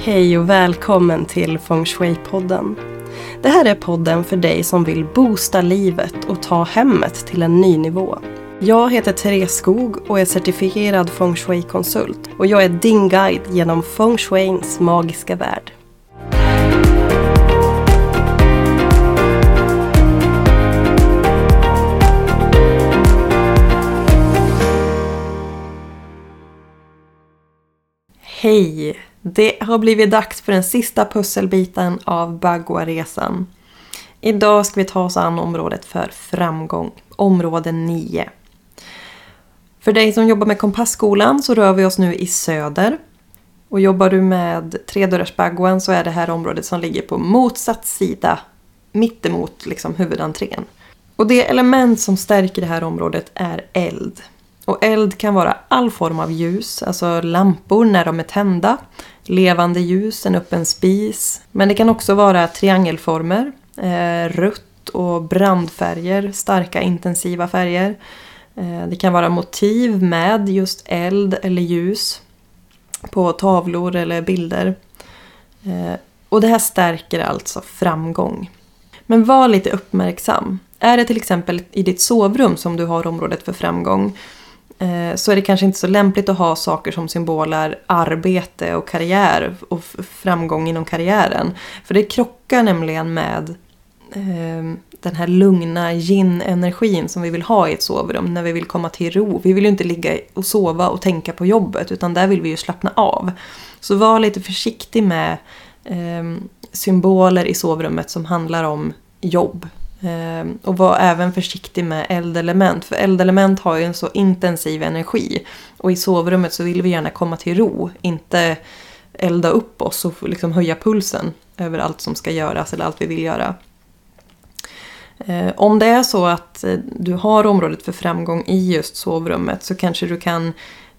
Hej och välkommen till Feng Shui-podden. Det här är podden för dig som vill boosta livet och ta hemmet till en ny nivå. Jag heter Therese Skog och är certifierad Feng Shui-konsult. Och jag är din guide genom Feng Shuins magiska värld. Hej! Det har blivit dags för den sista pusselbiten av Bagua-resan. Idag ska vi ta oss an området för framgång, område 9. För dig som jobbar med Kompassskolan så rör vi oss nu i söder. Och jobbar du med tredörrars Baguan så är det här området som ligger på motsatt sida, mittemot liksom huvudentrén. Och det element som stärker det här området är eld. Och eld kan vara all form av ljus, alltså lampor när de är tända, levande ljus, en öppen spis. Men det kan också vara triangelformer, rött och brandfärger, starka intensiva färger. Det kan vara motiv med just eld eller ljus på tavlor eller bilder. Och det här stärker alltså framgång. Men var lite uppmärksam. Är det till exempel i ditt sovrum som du har området för framgång, så är det kanske inte så lämpligt att ha saker som symboler arbete och karriär och framgång inom karriären. För det krockar nämligen med den här lugna yin-energin som vi vill ha i ett sovrum när vi vill komma till ro. Vi vill ju inte ligga och sova och tänka på jobbet, utan där vill vi ju slappna av. Så var lite försiktig med symboler i sovrummet som handlar om jobb. Och var även försiktig med eldelement. För eldelement har ju en så intensiv energi. Och i sovrummet så vill vi gärna komma till ro. Inte elda upp oss och liksom höja pulsen över allt som ska göras eller allt vi vill göra. Om det är så att du har området för framgång i just sovrummet så kanske du kan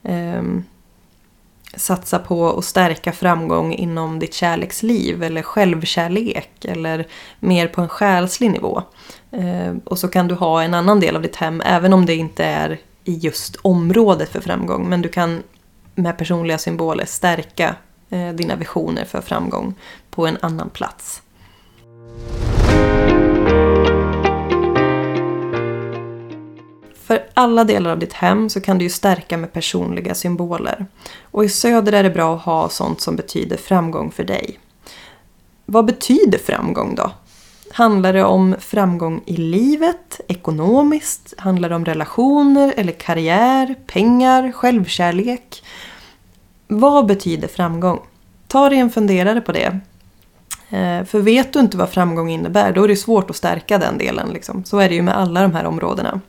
satsa på att stärka framgång inom ditt kärleksliv eller självkärlek eller mer på en själslig nivå. Och så kan du ha en annan del av ditt hem även om det inte är i just området för framgång. Men du kan med personliga symboler stärka dina visioner för framgång på en annan plats. För alla delar av ditt hem så kan du ju stärka med personliga symboler. Och i söder är det bra att ha sånt som betyder framgång för dig. Vad betyder framgång då? Handlar det om framgång i livet, ekonomiskt? Handlar det om relationer eller karriär, pengar, självkärlek? Vad betyder framgång? Ta dig en funderare på det. För vet du inte vad framgång innebär, då är det svårt att stärka den delen. Liksom. Så är det ju med alla de här områdena.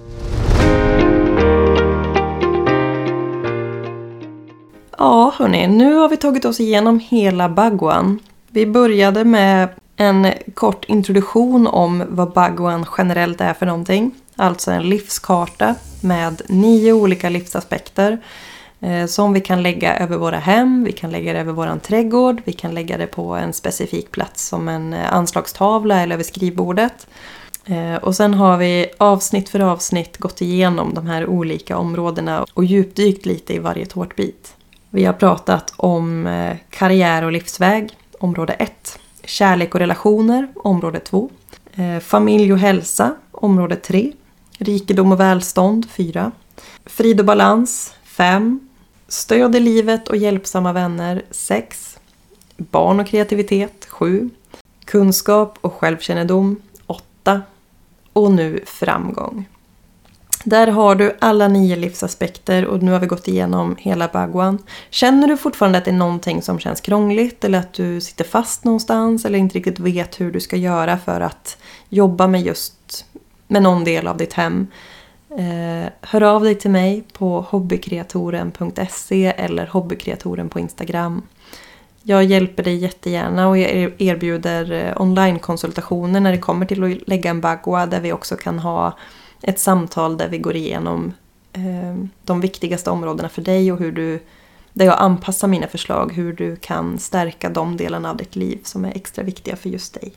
Ja hörni, nu har vi tagit oss igenom hela Baguan. Vi började med en kort introduktion om vad Baguan generellt är för någonting. Alltså en livskarta med 9 olika livsaspekter som vi kan lägga över våra hem, vi kan lägga det över våran trädgård, vi kan lägga det på en specifik plats som en anslagstavla eller över skrivbordet. Och sen har vi avsnitt för avsnitt gått igenom de här olika områdena och djupdykt lite i varje tårtbit. Vi har pratat om karriär och livsväg, område 1. Kärlek och relationer, område 2. Familj och hälsa, område 3. Rikedom och välstånd, 4. Frid och balans, 5. Stöd i livet och hjälpsamma vänner, 6. Barn och kreativitet, 7. Kunskap och självkännedom, 8. Och nu framgång. Där har du alla 9 livsaspekter och nu har vi gått igenom hela Baguan. Känner du fortfarande att det är någonting som känns krångligt eller att du sitter fast någonstans eller inte riktigt vet hur du ska göra för att jobba med någon del av ditt hem? Hör av dig till mig på hobbykreatoren.se eller hobbykreatoren på Instagram. Jag hjälper dig jättegärna och jag erbjuder online-konsultationer när det kommer till att lägga en Bagua där vi också kan ha ett samtal där vi går igenom de viktigaste områdena för dig och där jag anpassar mina förslag hur du kan stärka de delarna av ditt liv som är extra viktiga för just dig.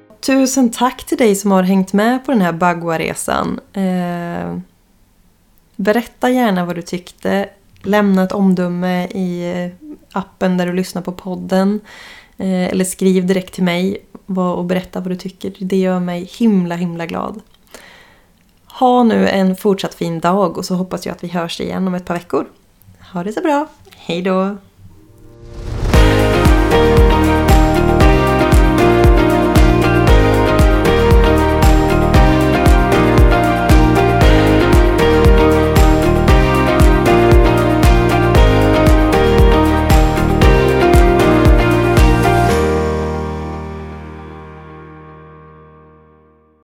Tusen tack till dig som har hängt med på den här Bagua-resan. Berätta gärna vad du tyckte. Lämna ett omdöme i appen där du lyssnar på podden. Eller skriv direkt till mig och berätta vad du tycker. Det gör mig himla glad. Ha nu en fortsatt fin dag och så hoppas jag att vi hörs igen om ett par veckor. Ha det så bra. Hej då!